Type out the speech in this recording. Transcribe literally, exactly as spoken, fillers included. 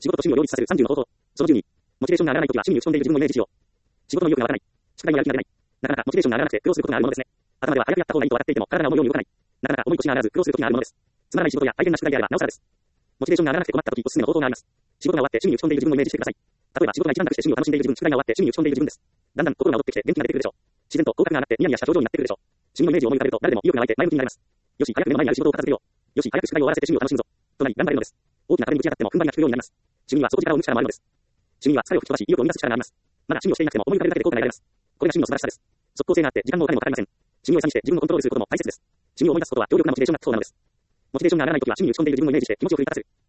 仕事と趣味を両立させるさんじゅうの方法。そのじゅうに、モチベーションが上がらないときは趣味に打ち込んでいる自分のイメージしよう。仕事の意欲が湧かない。宿題にやる気が出ない。なかなかモチベーションが上がらなくて苦労することがあるものですね。頭では早くやった方がいいと分かっていても体が思うように動かない。なかなか重い腰が上がらず苦労する時があるものです。つまらない仕事や大変な宿題であればなおさらです。モチベーションが上がらなくて困った時おすすめの方法があります。仕事が終わって趣味に打ち込んでいる自分をイメージしてください。例えば仕事が一段落して趣味を楽しんでいる自分、宿題が終わって趣味に打ち込んでいる自分です。だんだん心が戻ってきて元気が出てくるでしょう。自然と口角が上がってニヤニヤした表情になってくるでしょう。趣味のイメージを思い浮かべると誰でも意欲が湧いて前向きになります。よし、早く目の前にある仕事を片付けよう。よし、早く宿題を終わらせて趣味を楽しむぞ。となり頑張れるのです。大きな壁にぶち当たっても踏ん張りが効くようになります。趣味は掃除力を生む力もあるのです。趣味は疲れを吹き飛ばし意欲を生み出す力があります。まだ趣味をしていなくても思い浮かべるだけで効果が得られます。これが趣味の素晴らしさです。即効性があって時間もお金もかかりません。趣味を餌にして自分をコントロールすることも大切です。趣味を思い出すことは強力なモチベーションがそうなのです。モチベーションが上がらないときは趣味に打ち込んでいる自分をイメージして気持ちを奮い立たせる。